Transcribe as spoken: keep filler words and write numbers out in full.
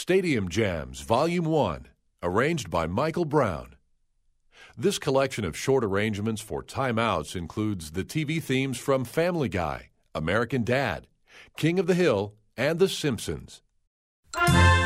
Stadium Jams, Volume one, arranged by Michael Brown. This collection of short arrangements for timeouts includes the T V themes from Family Guy, American Dad, King of the Hill, and The Simpsons.